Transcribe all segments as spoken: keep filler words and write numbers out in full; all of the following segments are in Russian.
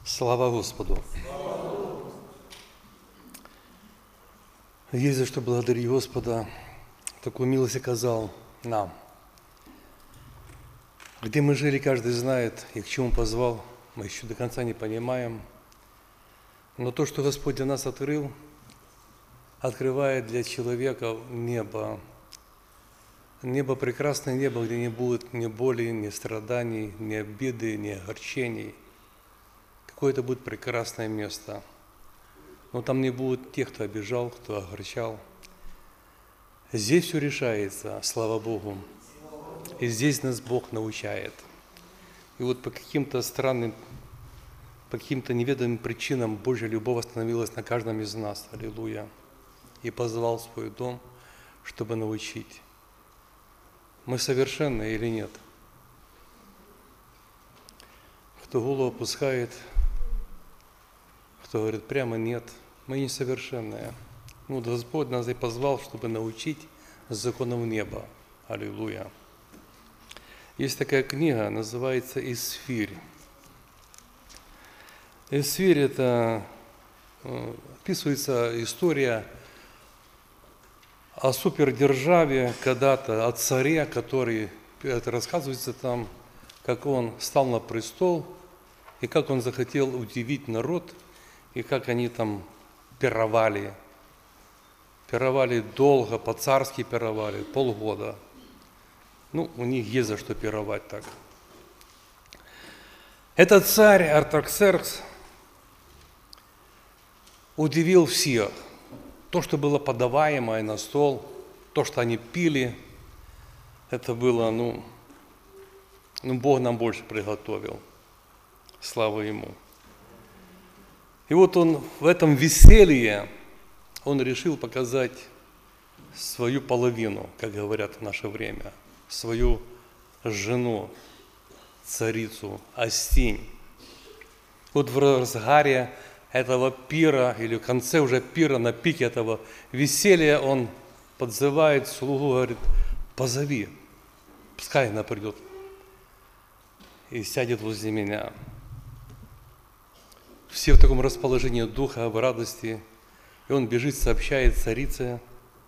Слава Господу! Есть за что благодарить Господа, такую милость оказал нам. Где мы жили, каждый знает, и к чему позвал, мы еще до конца не понимаем. Но то, что Господь для нас открыл, открывает для человека небо. Небо, прекрасное небо, где не будет ни боли, ни страданий, ни обиды, ни огорчений. Какое-то будет прекрасное место. Но там не будет тех, кто обижал, кто огорчал. Здесь все решается, слава Богу. И здесь нас Бог научает. И вот по каким-то странным, по каким-то неведомым причинам Божья любовь остановилась на каждом из нас. Аллилуйя. И позвал в свой дом, чтобы научить. Мы совершенны или нет? Кто голову опускает, кто говорит прямо нет, мы несовершенные. Ну, Господь нас и позвал, чтобы научить законам неба. Аллилуйя. Есть такая книга, называется «Исфирь». «Исфирь» – это описывается история о супердержаве когда-то, о царе, который, это рассказывается там, как он стал на престол, и как он захотел удивить народ, и как они там пировали. Пировали долго, по-царски пировали, полгода. Ну, у них есть за что пировать так. Этот царь Артаксеркс удивил всех. То, что было подаваемое на стол, то, что они пили, это было, ну, ну Бог нам больше приготовил. Слава Ему. И вот он в этом веселье, он решил показать свою половину, как говорят в наше время, свою жену, царицу Астинь. Вот в разгаре этого пира, или в конце уже пира, на пике этого веселья, он подзывает слугу, говорит: позови, пускай она придет и сядет возле меня. Все в таком расположении духа, в радости. И он бежит, сообщает царице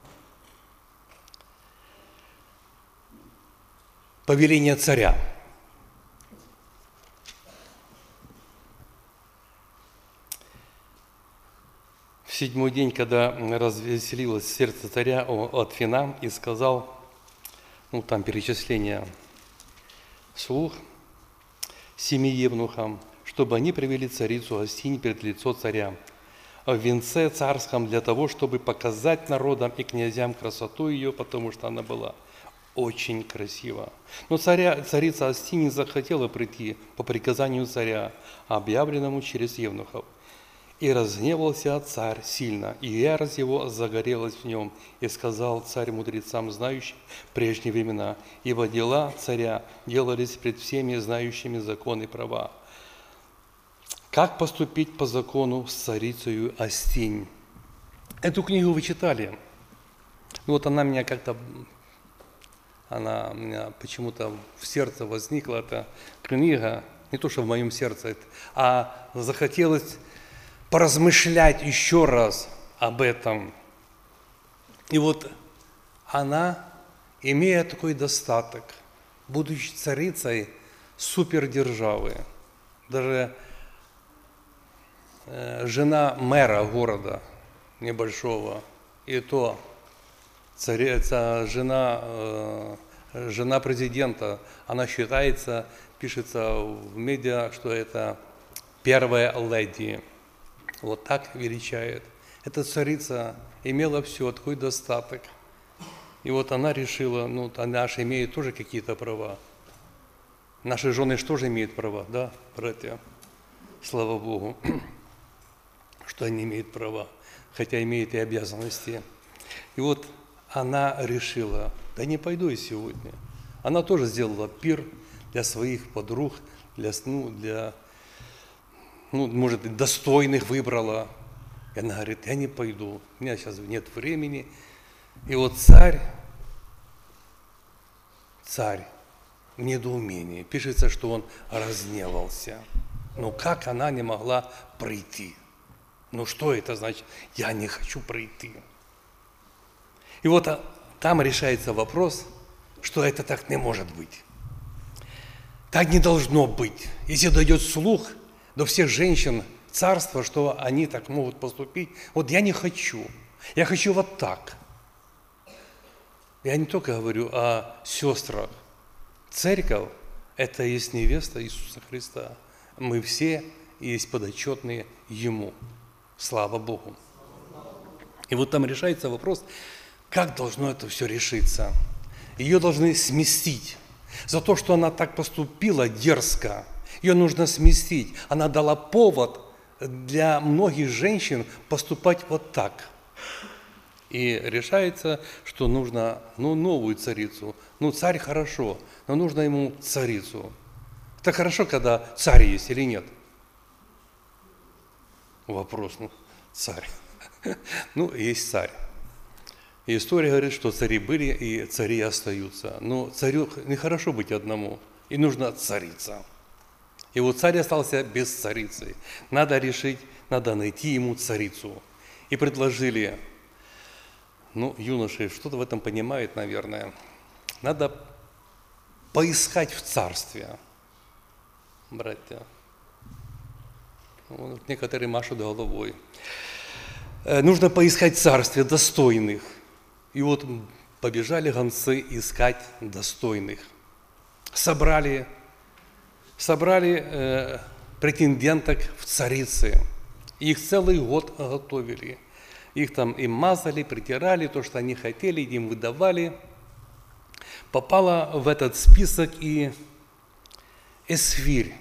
повеление царя. В седьмой день, когда развеселилось сердце царя от вина, и сказал, ну там перечисление слуг, семи евнухам, чтобы они привели царицу Астинь перед лицо царя в венце царском для того, чтобы показать народам и князьям красоту ее, потому что она была очень красива. Но царя, царица Астинь не захотела прийти по приказанию царя, объявленному через евнухов. И разгневался царь сильно, и ярость его загорелась в нем. И сказал царь мудрецам, знающим прежние времена, ибо дела царя делались пред всеми знающими законы и права. Как поступить по закону с царицею Астинь? Эту книгу вы читали. Ну, вот она меня как-то, она у меня почему-то в сердце возникла, эта книга, не то, что в моем сердце, а захотелось поразмышлять еще раз об этом. И вот она, имея такой достаток, будучи царицей супердержавы, даже жена мэра города небольшого, и то царица, жена, жена президента, она считается, пишется в медиа, что это первая леди. Вот так величает. Эта царица имела все, такой достаток. И вот она решила, ну, она же имеет тоже какие-то права. Наши жены же тоже имеют права, да, братья? Слава Богу, что они имеют права, хотя имеют и обязанности. И вот она решила, да не пойду я сегодня. Она тоже сделала пир для своих подруг, для, ну, для, ну, может, достойных выбрала. И она говорит, я не пойду, у меня сейчас нет времени. И вот царь, царь в недоумении, пишется, что он разгневался. Ну как она не могла прийти? Ну что это значит? Я не хочу прийти. И вот там решается вопрос, что это так не может быть. Так не должно быть. Если дойдет слух до всех женщин царства, что они так могут поступить, вот я не хочу. Я хочу вот так. Я не только говорю о сестрах. Церковь – это есть невеста Иисуса Христа. Мы все есть подотчетные Ему. Слава Богу. И вот там решается вопрос, как должно это все решиться. Ее должны сместить. За то, что она так поступила дерзко, ее нужно сместить. Она дала повод для многих женщин поступать вот так. И решается, что нужно ну, новую царицу. Ну, царь хорошо, но нужно ему царицу. Это хорошо, когда царь есть или нет? Вопрос, ну, царь. Ну, есть царь. И история говорит, что цари были и цари остаются. Но царю нехорошо быть одному, и нужна царица. И вот царь остался без царицы. Надо решить, надо найти ему царицу. И предложили, ну, юноши что-то в этом понимают, наверное, надо поискать в царстве, братья. Вот некоторые машут головой. Нужно поискать в царстве достойных. И вот побежали гонцы искать достойных. Собрали, собрали э, претенденток в царицы. Их целый год готовили. Их там и мазали, притирали, то, что они хотели, им выдавали. Попала в этот список и Эсфирь.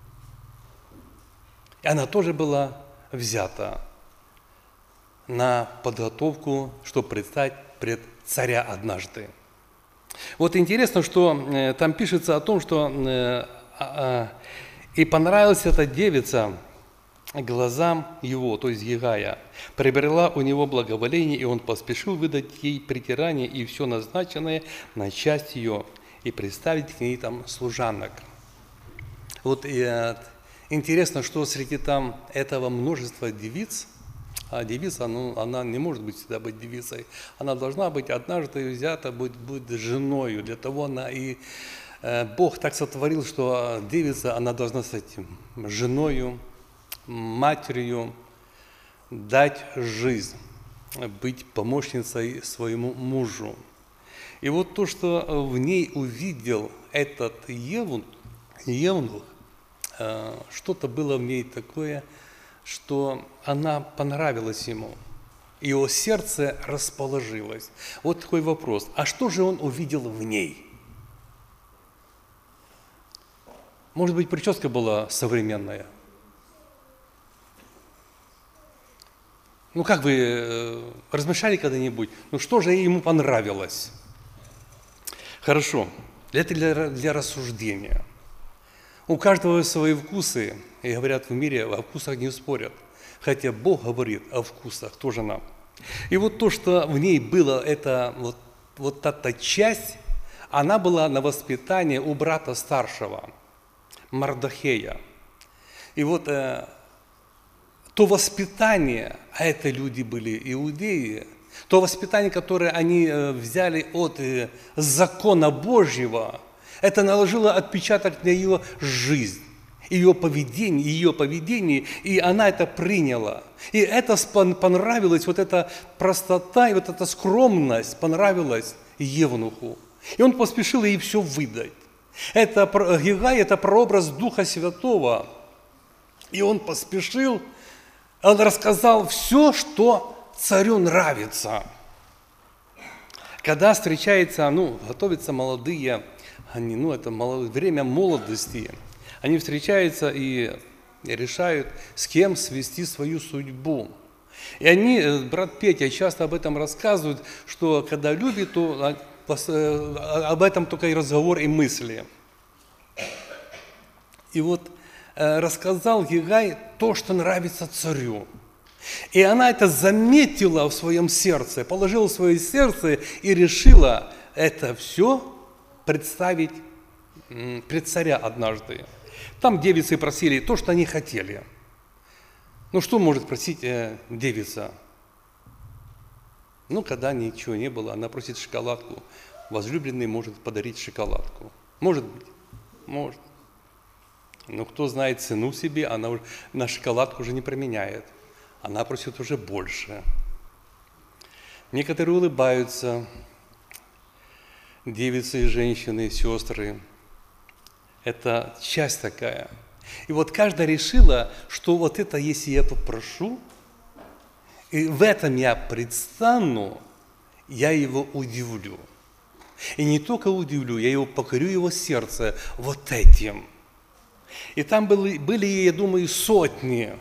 И она тоже была взята на подготовку, чтобы предстать пред царя однажды. Вот интересно, что э, там пишется о том, что э, э, и понравилась эта девица глазам его, то есть Гигая, приобрела у него благоволение, и он поспешил выдать ей притирание и все назначенное на часть ее, и представить к ней там служанок. Вот э, интересно, что среди там этого множества девиц, а девица, ну, она не может быть всегда быть девицей. Она должна быть однажды взята, быть, быть женою. Для того она и э, Бог так сотворил, что девица, она должна стать женою, матерью, дать жизнь, быть помощницей своему мужу. И вот то, что в ней увидел этот евнух, евнух э, что-то было в ней такое, что она понравилась ему, его сердце расположилось. Вот такой вопрос. А что же он увидел в ней? Может быть, прическа была современная? Ну, как вы размышляли когда-нибудь? Ну, что же ему понравилось? Хорошо. Это для, для рассуждения. У каждого свои вкусы, и говорят, в мире о вкусах не спорят. Хотя Бог говорит о вкусах тоже нам. И вот то, что в ней было, это вот, вот эта часть, она была на воспитание у брата старшего, Мардохея. И вот э, то воспитание, а это люди были иудеи, то воспитание, которое они э, взяли от э, закона Божьего, это наложило отпечаток на ее жизнь, ее поведение, ее поведение, и она это приняла. И это понравилось, вот эта простота и вот эта скромность понравилась евнуху. И он поспешил ей все выдать. Это Гигай, это прообраз Духа Святого. И он поспешил, он рассказал все, что царю нравится. Когда встречаются, ну, готовятся молодые, они, ну, это время молодости, они встречаются и решают, с кем свести свою судьбу. И они, брат Петя часто об этом рассказывают, что когда любит, то об этом только и разговор, и мысли. И вот рассказал Гигай то, что нравится царю. И она это заметила в своем сердце, положила в свое сердце и решила это все представить пред царя однажды. Там девицы просили то, что они хотели. Ну что может просить э, девица? Ну, когда ничего не было, она просит шоколадку. Возлюбленный может подарить шоколадку. Может быть, может. Но кто знает цену себе, она уже, на шоколадку уже не променяет. Она просит уже больше. Некоторые улыбаются, девицы, женщины, сестры. Это часть такая. И вот каждая решила, что вот это, если я попрошу, и в этом я предстану, я его удивлю. И не только удивлю, я его покорю его сердце вот этим. И там были, были, я думаю, сотни.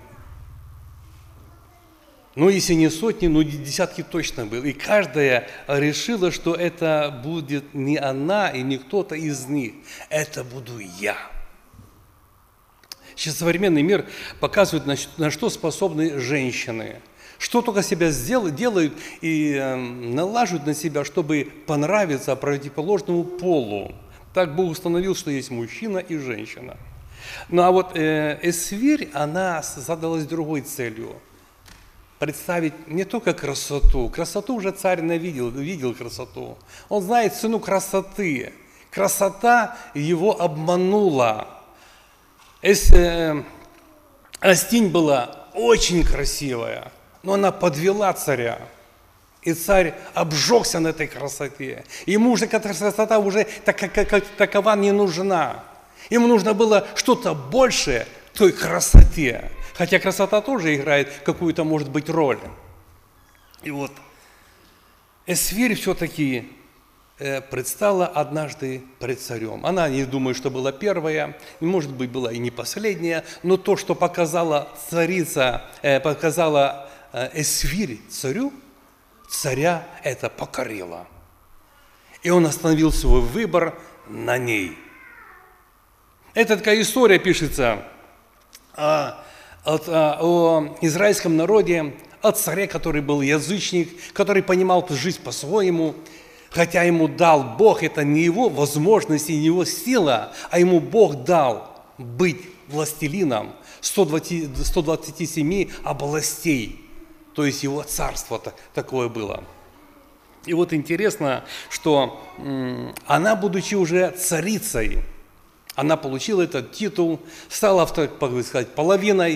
Ну, если не сотни, ну, десятки точно было. И каждая решила, что это будет не она и не кто-то из них. Это буду я. Сейчас современный мир показывает, на, на что способны женщины. Что только себя сделают, делают и э, налаживают на себя, чтобы понравиться противоположному полу. Так Бог установил, что есть мужчина и женщина. Ну а вот э, Эсфирь, она задалась другой целью. Представить не только красоту. Красоту уже царь навидел, видел красоту. Он знает цену красоты. Красота его обманула. Эс, э, Астинь была очень красивая, но она подвела царя. И царь обжегся на этой красоте. Ему уже эта красота уже так, как, как, такова не нужна. Ему нужно было что-то большее той красоте. Хотя красота тоже играет какую-то, может быть, роль. И вот Эсфирь все-таки предстала однажды пред царем. Она, не думаю, что была первая, может быть, была и не последняя, но то, что показала царица, показала Эсфирь царю, царя это покорило. И он остановил свой выбор на ней. Это такая история пишется о, о, о израильском народе, о царе, который был язычник, который понимал жизнь по-своему, хотя ему дал Бог, это не его возможности, не его сила, а ему Бог дал быть властелином ста двадцати семи областей. То есть его царство такое было. И вот интересно, что она, будучи уже царицей, она получила этот титул, стала, так сказать, половиной,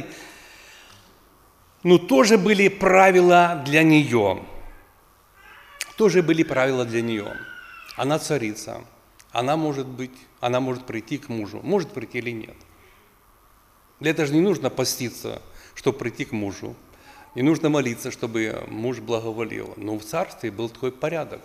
но тоже были правила для нее. Тоже были правила для нее. Она царица, она может быть, она может прийти к мужу, может прийти или нет. Для этого же не нужно поститься, чтобы прийти к мужу. Не нужно молиться, чтобы муж благоволил. Но в царстве был такой порядок.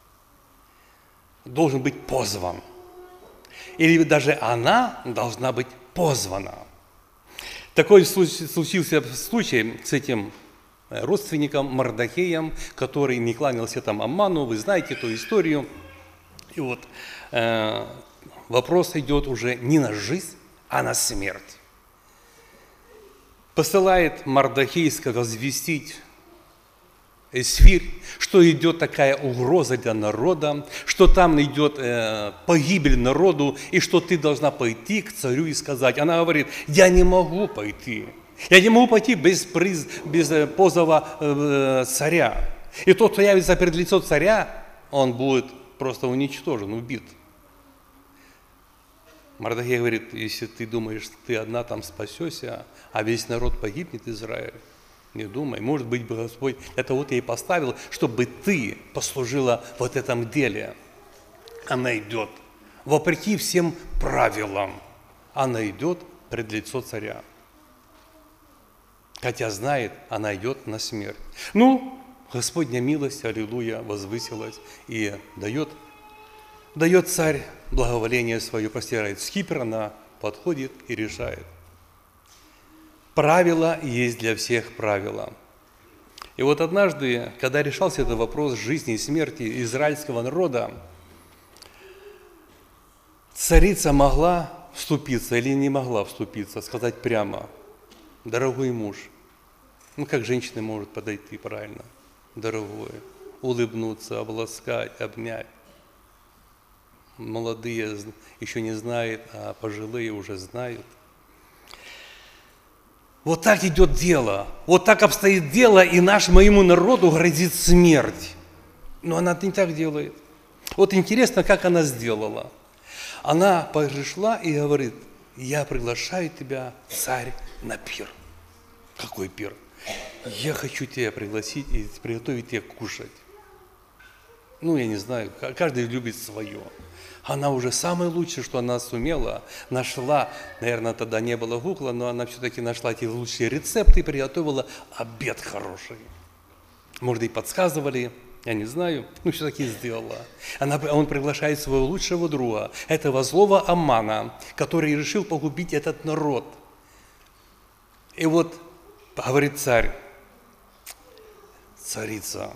Должен быть позван. Или даже она должна быть позвана. Такой случился случай с этим родственником Мардохеем, который не кланялся там Амману. Вы знаете эту историю. И вот э, вопрос идет уже не на жизнь, а на смерть. Посылает Мардохей возвестить Эсфирь, что идет такая угроза для народа, что там идет э, погибель народу, и что ты должна пойти к царю и сказать. Она говорит, я не могу пойти. Я не могу пойти без, приз, без э, позова э, царя. И тот, кто явится перед лицом царя, он будет просто уничтожен, убит. Мардохей говорит, если ты думаешь, ты одна там спасешься, а весь народ погибнет, Израиль, не думай. Может быть, Господь это вот я и поставил, чтобы ты послужила вот этом деле. Она идет, вопреки всем правилам, она идет пред лицо царя. Хотя знает, она идет на смерть. Ну, Господня милость, аллилуйя, возвысилась и дает, дает царь благоволение свое, простирает скипетр, она подходит и решает. Правила есть для всех правила. И вот однажды, когда решался этот вопрос жизни и смерти израильского народа, царица могла вступиться или не могла вступиться, сказать прямо, дорогой муж, ну как женщина может подойти правильно, дорогой, улыбнуться, обласкать, обнять. Молодые еще не знают, а пожилые уже знают. Вот так идет дело, вот так обстоит дело, и нашему моему народу грозит смерть. Но она не так делает. Вот интересно, как она сделала. Она пришла и говорит: я приглашаю тебя, царь, на пир. Какой пир? Я хочу тебя пригласить и приготовить тебе кушать. Ну, я не знаю, каждый любит свое. Она уже самое лучшее, что она сумела, нашла, наверное, тогда не было гугла, но она все-таки нашла эти лучшие рецепты и приготовила обед хороший. Может, и подсказывали, я не знаю, но все-таки сделала. Она, он приглашает своего лучшего друга, этого злого Амана, который решил погубить этот народ. И вот говорит царь: царица,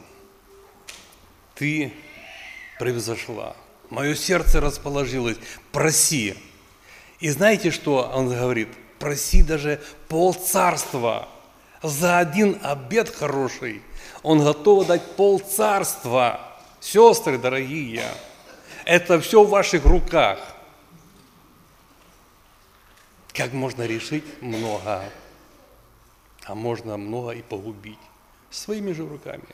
ты превзошла. Мое сердце расположилось, проси. И знаете, что он говорит? Проси даже полцарства. За один обед хороший он готов дать полцарства. Сестры дорогие, это все в ваших руках. Как можно решить много, а можно много и погубить своими же руками.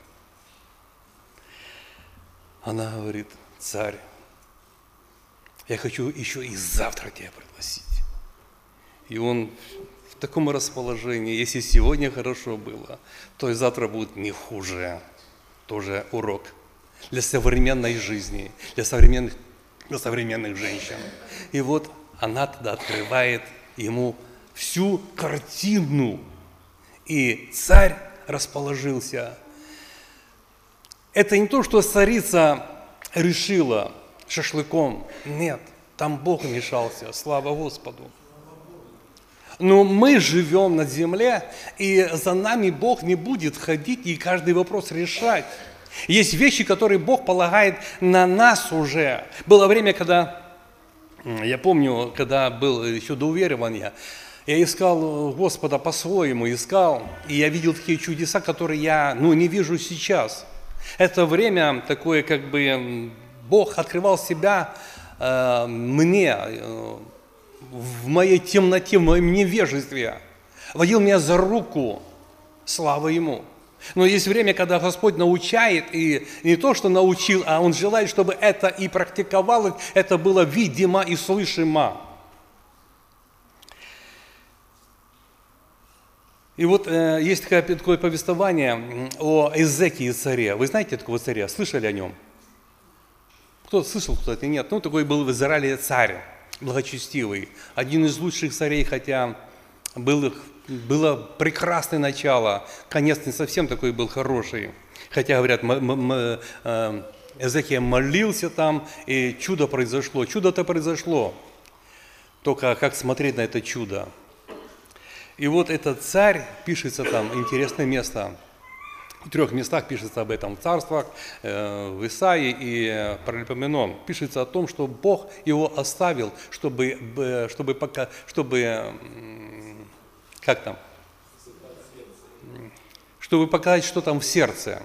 Она говорит: царь, я хочу еще и завтра тебя пригласить. И он в таком расположении: если сегодня хорошо было, то и завтра будет не хуже. Тоже урок для современной жизни, для современных, для современных женщин. И вот она тогда открывает ему всю картину. И царь расположился. Это не то, что царица решила шашлыком. Нет, там Бог вмешался, слава Господу. Но мы живем на земле, и за нами Бог не будет ходить и каждый вопрос решать. Есть вещи, которые Бог полагает на нас уже. Было время, когда, я помню, когда был еще до уверования, я искал Господа по-своему, искал, и я видел такие чудеса, которые я ну, не вижу сейчас. Это время такое, как бы Бог открывал себя э, мне, э, в моей темноте, в моем невежестве, водил меня за руку, слава Ему. Но есть время, когда Господь научает, и не то, что научил, а Он желает, чтобы это и практиковалось, это было видимо и слышимо. И вот э, есть такое, такое повествование о Эзекии царе. Вы знаете такого царя? Слышали о нем? Кто-то слышал, кто-то нет. Ну, такой был в Израиле царь, благочестивый. Один из лучших царей, хотя был, было прекрасное начало. Конец не совсем такой был хороший. Хотя, говорят, Эзекия молился там, и чудо произошло. Чудо-то произошло. Только как смотреть на это чудо? И вот этот царь, пишется там, интересное место, в трех местах пишется об этом, в царствах, в Исаии и Паралипоменон. Пишется о том, что Бог его оставил, чтобы, чтобы, пока, чтобы как там, чтобы показать, что там в сердце.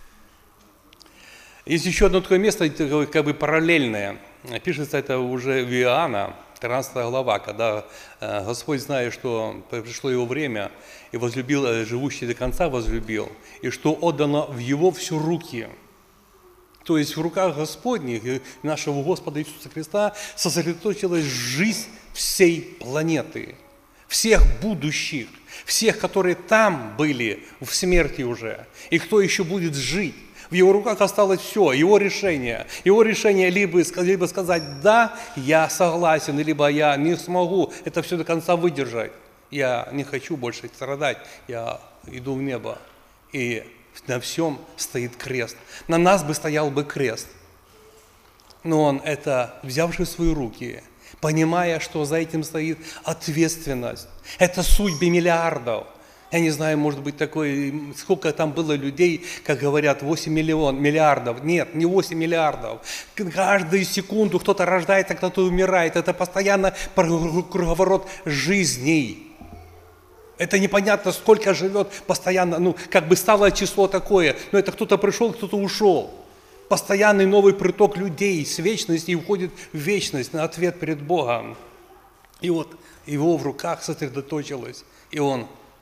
Есть еще одно такое место, как бы параллельное, пишется это уже в Иоанна, тринадцатая глава, когда э, Господь, зная, что пришло Его время, и возлюбил, э, живущий до конца возлюбил, и что отдано в Его все руки. То есть в руках Господних, и нашего Господа Иисуса Христа, сосредоточилась жизнь всей планеты, всех будущих, всех, которые там были в смерти уже, и кто еще будет жить. В его руках осталось все, его решение. Его решение либо, либо сказать: да, я согласен, либо я не смогу это все до конца выдержать. Я не хочу больше страдать, я иду в небо. И на всем стоит крест. На нас бы стоял бы крест. Но он это, взявший в свои руки, понимая, что за этим стоит ответственность. Это судьбы миллиардов. Я не знаю, может быть, такое, сколько там было людей, как говорят, восемь миллионов, миллиардов. Нет, не восемь миллиардов. Каждую секунду кто-то рождается, кто-то умирает. Это постоянно круговорот жизней. Это непонятно, сколько живет постоянно, ну, как бы стало число такое, но это кто-то пришел, кто-то ушел. Постоянный новый приток людей с вечности и уходит в вечность на ответ перед Богом. И вот его в руках сосредоточилось, и он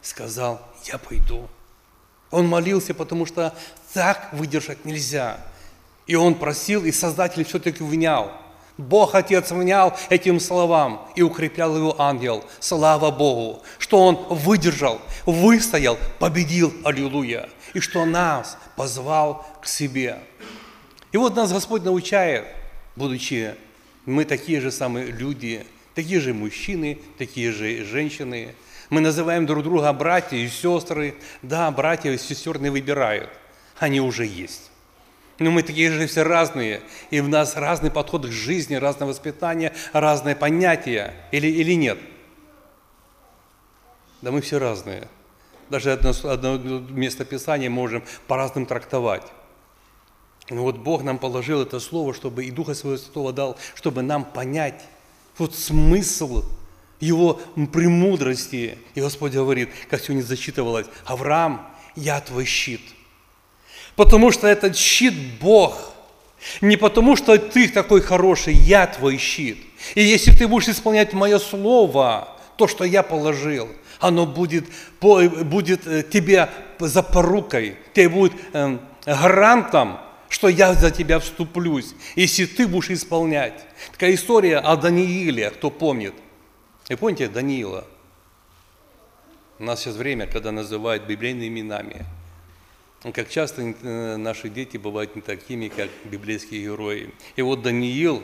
сказал: я пойду. Он молился, потому что так выдержать нельзя. И он просил, и Создатель все-таки внял. Бог Отец внял этим словам, и укреплял его ангел. Слава Богу, что он выдержал, выстоял, победил, аллилуйя. И что нас позвал к себе. И вот нас Господь научает, будучи мы такие же самые люди, такие же мужчины, такие же женщины. Мы называем друг друга братья и сестры. Да, братья и сестры не выбирают, они уже есть. Но мы такие же все разные, и в нас разный подход к жизни, разное воспитание, разные понятия, или, или нет? Да мы все разные. Даже одно, одно место Писания можем по-разному трактовать. Но вот Бог нам положил это слово, чтобы и Духа Своего Святого дал, чтобы нам понять вот смысл Его премудрости. И Господь говорит, как сегодня зачитывалось: Авраам, я твой щит. Потому что этот щит Бог. Не потому что ты такой хороший, я твой щит. И если ты будешь исполнять мое слово, то, что я положил, оно будет, будет тебе запорукой, тебе будет э, гарантом, что я за тебя вступлюсь, если ты будешь исполнять. Такая история о Данииле, кто помнит. Вы помните Даниила? У нас сейчас время, когда называют библейными именами. Как часто наши дети бывают не такими, как библейские герои. И вот Даниил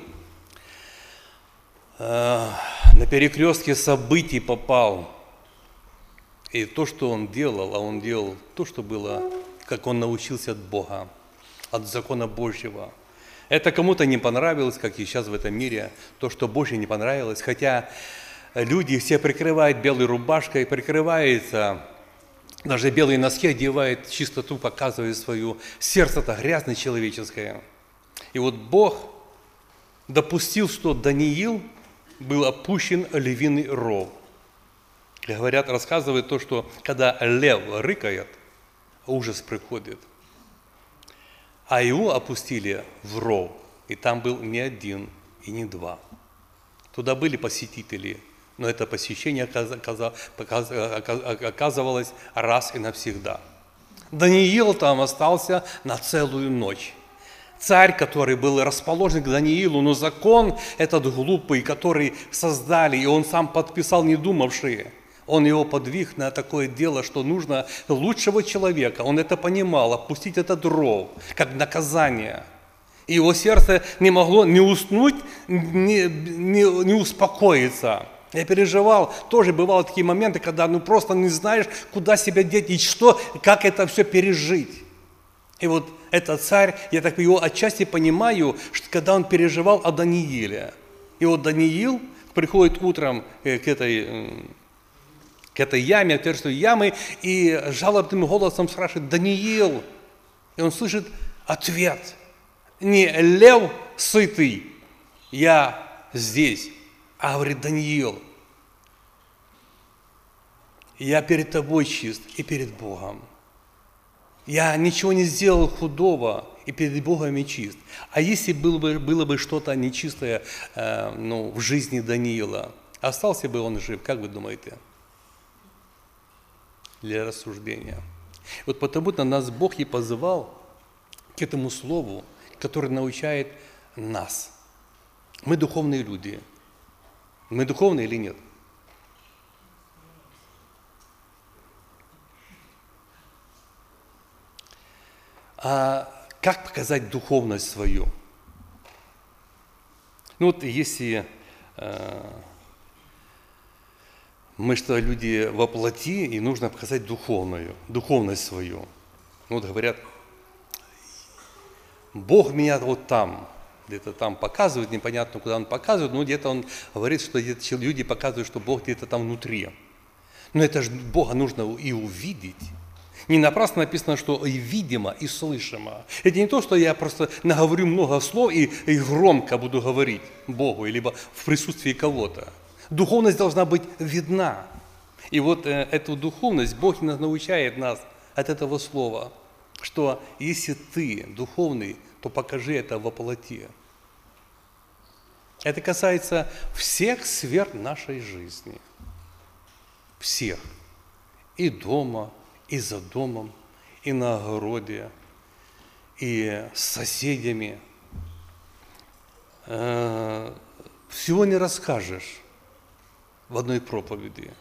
э, на перекрестке событий попал. И то, что он делал, а он делал то, что было, как он научился от Бога, от закона Божьего. Это кому-то не понравилось, как и сейчас в этом мире, то, что Божье не понравилось. Хотя люди все прикрывают белой рубашкой, прикрываются, даже белые носки одевают, чистоту показывая свою. Сердце-то грязное человеческое. И вот Бог допустил, что Даниил был опущен в львиный ров. Говорят, рассказывают то, что когда лев рыкает, ужас приходит. А его опустили в ров, и там был не один и не два. Туда были посетители, но это посещение оказывалось раз и навсегда. Даниил там остался на целую ночь. Царь, который был расположен к Даниилу, но закон этот глупый, который создали, и он сам подписал, не думавший, он его подвиг на такое дело, что нужно лучшего человека, он это понимал, опустить этот ров, как наказание. И его сердце не могло не уснуть, не, не, не успокоиться. Я переживал, тоже бывали такие моменты, когда ну просто не знаешь, куда себя деть и что, как это все пережить. И вот этот царь, я так его отчасти понимаю, что когда он переживал о Данииле. И вот Даниил приходит утром к этой, к этой яме, отверстию ямы, и жалобным голосом спрашивает: Даниил. И он слышит ответ: не лев сытый, я здесь. А говорит: Даниил, я перед тобой чист и перед Богом. Я ничего не сделал худого, и перед Богом и чист. А если было бы, было бы что-то нечистое э, ну, в жизни Даниила, остался бы он жив, как вы думаете? Для рассуждения. Вот потому-то нас Бог и позывал к этому слову, который научает нас. Мы духовные люди. Мы духовные или нет? А как показать духовность свою? Ну вот если э, мы что, люди во плоти, и нужно показать духовную, духовность свою. Ну вот говорят, Бог меня вот там, где-то там показывает, непонятно, куда он показывает, но где-то он говорит, что где-то люди показывают, что Бог где-то там внутри. Но это же Бога нужно и увидеть. Не напрасно написано, что и видимо, и слышимо. Это не то, что я просто наговорю много слов и, и громко буду говорить Богу, либо в присутствии кого-то. Духовность должна быть видна. И вот э, эту духовность Бог научает нас от этого слова, что если ты духовный, то покажи это во плоти. Это касается всех сфер нашей жизни. Всех. и дома, и за домом, и на огороде, и с соседями. Всего не расскажешь в одной проповеди.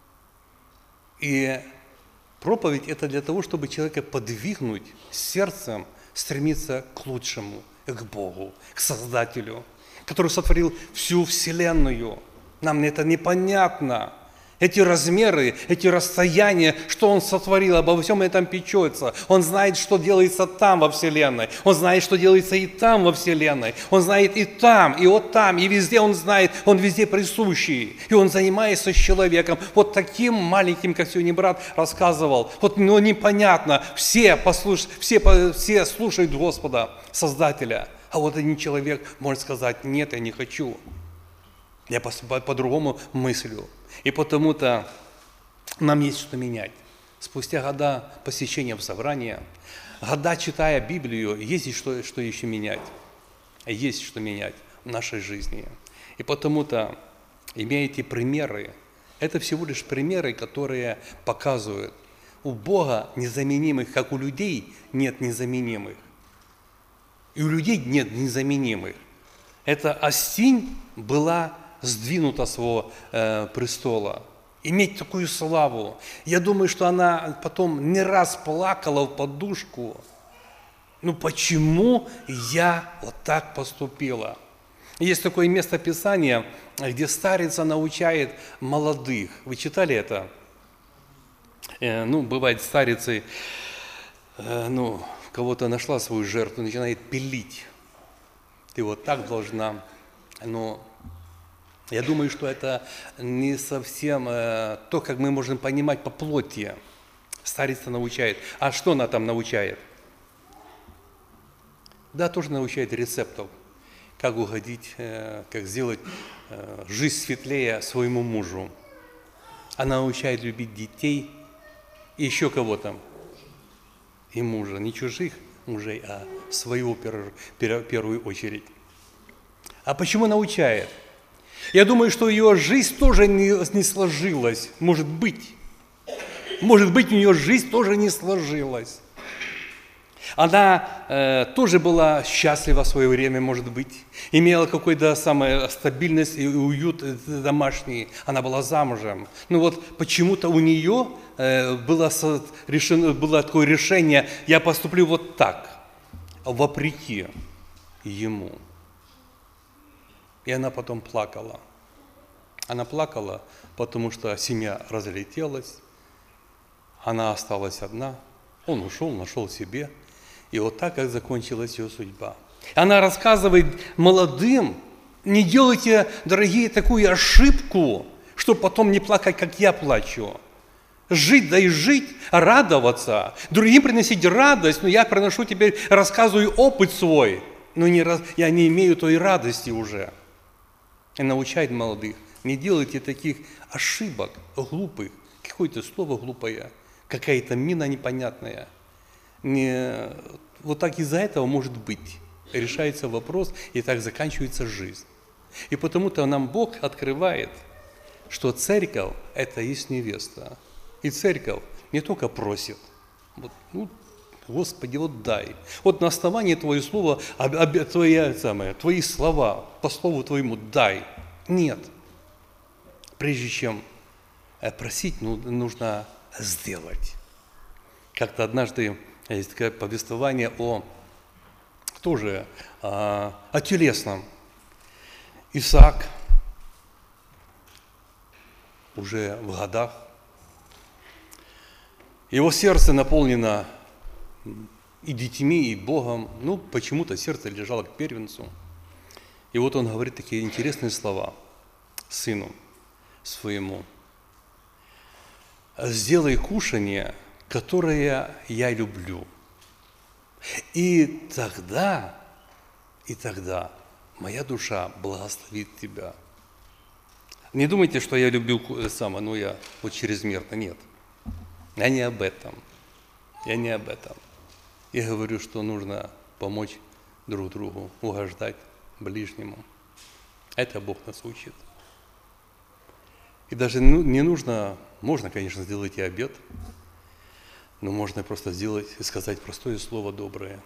И проповедь – это для того, чтобы человека подвигнуть сердцем, стремиться к лучшему, к Богу, к Создателю, который сотворил всю Вселенную. Нам это непонятно. Эти размеры, эти расстояния, что Он сотворил, обо всем этом печется. Он знает, что делается там во Вселенной. Он знает, что делается и там во Вселенной. Он знает и там, и вот там, и везде Он знает. Он везде присущий. И Он занимается с человеком. Вот таким маленьким, как сегодня брат рассказывал. Вот ну, непонятно. Все, послуш... все, все слушают Господа, Создателя. А вот один человек может сказать: нет, я не хочу. Я поступаю по-другому мыслю. И потому-то нам есть что менять. Спустя года посещения в собрания, года читая Библию, есть что, что еще менять. Есть что менять в нашей жизни. И потому-то, имея эти примеры, это всего лишь примеры, которые показывают, у Бога незаменимых, как у людей, нет незаменимых. И у людей нет незаменимых. Эта Астинь была сдвинута с своего э, престола. Иметь такую славу. Я думаю, что она потом не раз плакала в подушку. Ну почему я вот так поступила? Есть такое место Писания, где старица научает молодых. Вы читали это? Э, ну, бывает, старицы, э, ну, кого-то нашла свою жертву, начинает пилить. Ты вот так должна, но я думаю, что это не совсем э, то, как мы можем понимать по плоти. Старица научает. А что она там научает? Да, тоже научает рецептов, как угодить, э, как сделать э, жизнь светлее своему мужу. Она научает любить детей и еще кого-то. И мужа. Не чужих мужей, а своего в первую очередь. А почему научает? Я думаю, что ее жизнь тоже не, не сложилась. Может быть. Может быть, у нее жизнь тоже не сложилась. Она э, тоже была счастлива в свое время, может быть. Имела какую-то самую стабильность и уют домашний. Она была замужем. Но вот почему-то у нее э, было, решено, было такое решение: я поступлю вот так, вопреки ему. И она потом плакала. Она плакала, потому что семья разлетелась, она осталась одна, он ушел, нашел себе. И вот так, как закончилась ее судьба. Она рассказывает молодым: не делайте, дорогие, такую ошибку, чтобы потом не плакать, как я плачу. Жить, да и жить, радоваться, другим приносить радость, но я приношу теперь, рассказываю опыт свой, но не, я не имею той радости уже. И научает молодых: не делайте таких ошибок глупых, какое-то слово глупое, какая-то мина непонятная. Не, вот так из-за этого, может быть, решается вопрос, и так заканчивается жизнь. И потому-то нам Бог открывает, что церковь – это есть невеста. И церковь не только просит, вот, ну, Господи, вот дай. Вот на основании Твоего слова, об, об, твои, самое, твои слова, по слову Твоему дай. Нет. Прежде чем просить, ну, нужно сделать. Как-то однажды есть такое повествование о, тоже о, о телесном. Исаак уже в годах. Его сердце наполнено и детьми, и Богом. Ну, почему-то сердце лежало к первенцу. И вот он говорит такие интересные слова сыну своему: «Сделай кушание, которое я люблю. И тогда, и тогда моя душа благословит тебя». Не думайте, что я люблю само, ну я вот чрезмерно, нет. Я не об этом. Я не об этом. Я говорю, что нужно помочь друг другу, угождать ближнему. Это Бог нас учит. И даже не нужно, можно, конечно, сделать и обед, но можно просто сделать и сказать простое слово доброе.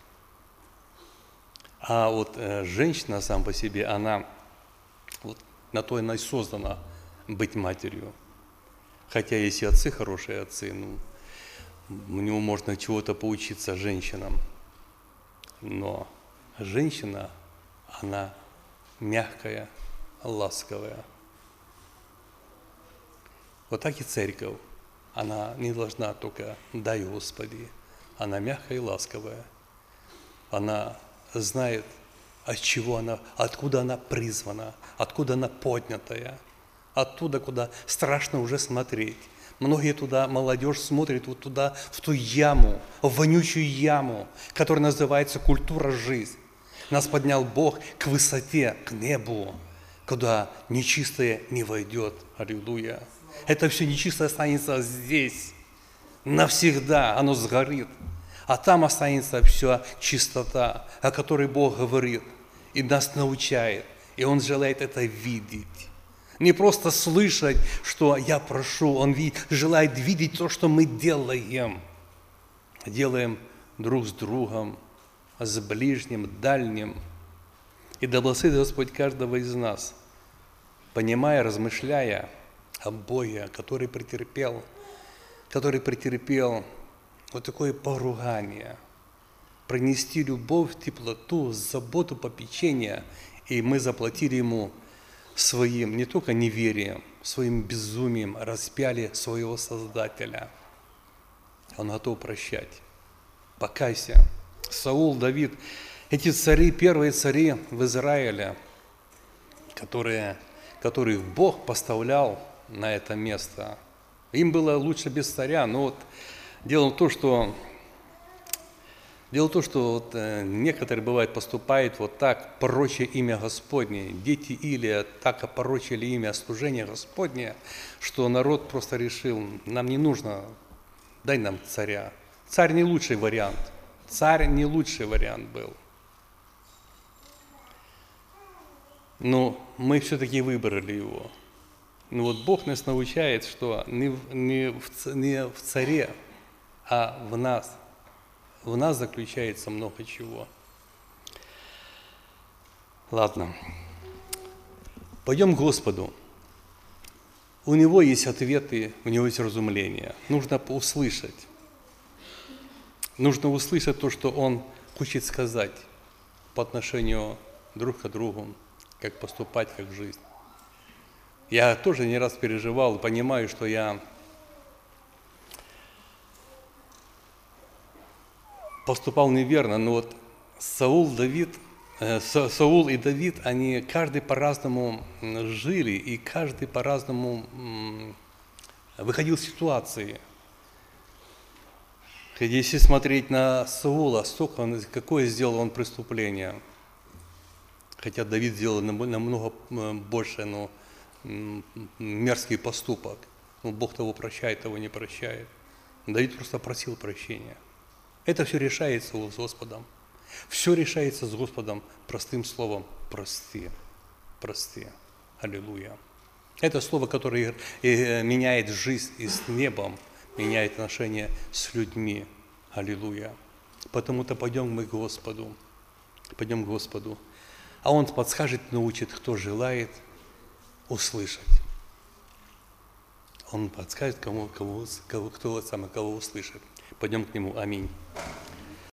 А вот э, женщина сама по себе, она вот на то она и создана быть матерью. Хотя есть и отцы хорошие отцы, ну, у него можно чего-то поучиться женщинам. Но женщина, она мягкая, ласковая. Вот так и церковь. Она не должна только «дай Господи». Она мягкая и ласковая. Она знает, от чего она, откуда она призвана, откуда она поднятая, оттуда, куда страшно уже смотреть. Многие туда, молодежь смотрит вот туда, в ту яму, в вонючую яму, которая называется культура жизнь. Нас поднял Бог к высоте, к небу, куда нечистое не войдет. Аллилуйя. Это все нечистое останется здесь, навсегда, оно сгорит. А там останется вся чистота, о которой Бог говорит и нас научает. И Он желает это видеть. Не просто слышать, что я прошу, Он желает видеть то, что мы делаем. Делаем друг с другом, с ближним, дальним. И да благословит Господь каждого из нас, понимая, размышляя о Боге, который претерпел, который претерпел вот такое поругание, пронести любовь, теплоту, заботу, попечение, и мы заплатили Ему своим не только неверием, своим безумием, распяли своего Создателя. Он готов прощать. Покайся. Саул, Давид, эти цари, первые цари в Израиле, которые, которых Бог поставлял на это место. Им было лучше без царя, но вот дело в том, что, дело в том, что вот, э, некоторые, бывает, поступают вот так, пороча имя Господне. Дети Илия так опорочили имя служения Господне, что народ просто решил, нам не нужно, дай нам царя. Царь не лучший вариант. Царь не лучший вариант был. Но мы все-таки выбрали его. Но вот Бог нас научает, что не в, не в, не в царе, а в нас. В нас заключается много чего. Ладно. Пойдем к Господу. У Него есть ответы, у Него есть разумление. Нужно услышать. Нужно услышать то, что Он хочет сказать по отношению друг к другу, как поступать, как жизнь. Я тоже не раз переживал, понимаю, что я поступал неверно, но вот Саул, Давид, э, Саул и Давид, они каждый по-разному жили, и каждый по-разному м, выходил из ситуации. Если смотреть на Саула, столько он, какое сделал он преступление, хотя Давид сделал намного больше, но мерзкий поступок. Но Бог того прощает, того не прощает. Давид просто просил прощения. Это все решается с Господом. Все решается с Господом простым словом «прости». Прости. Аллилуйя. Это слово, которое меняет жизнь и с небом, меняет отношения с людьми. Аллилуйя. Потому-то пойдем мы к Господу. Пойдем к Господу. А Он подскажет, научит, кто желает услышать. Он подскажет, кому, кому, кого, кто самое, кого услышит. Пойдем к Нему. Аминь.